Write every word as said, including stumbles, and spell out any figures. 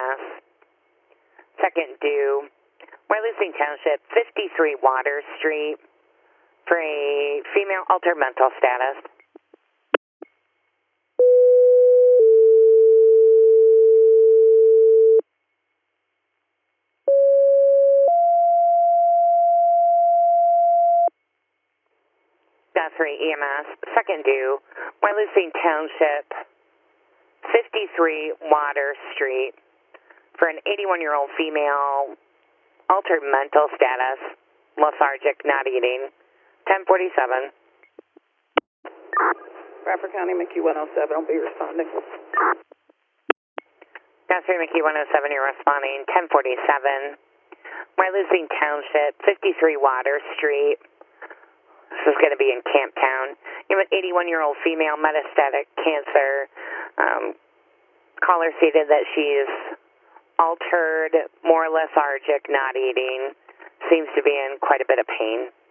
S. Second due, Wyalusing Township, fifty-three Water Street, for a female altered mental status. three E M S, second due, Wyalusing Township, fifty-three Water Street, for an eighty-one-year-old female, altered mental status, lethargic, not eating, ten forty-seven. Bradford County, McKee one oh seven, I'll be responding. three McKee one oh seven, you're responding, ten forty-seven. Wyalusing Township, fifty-three Water Street. This is going to be in Camptown. You have an eighty-one-year-old female, metastatic cancer. Um, caller stated that she's altered, more lethargic, not eating. Seems to be in quite a bit of pain.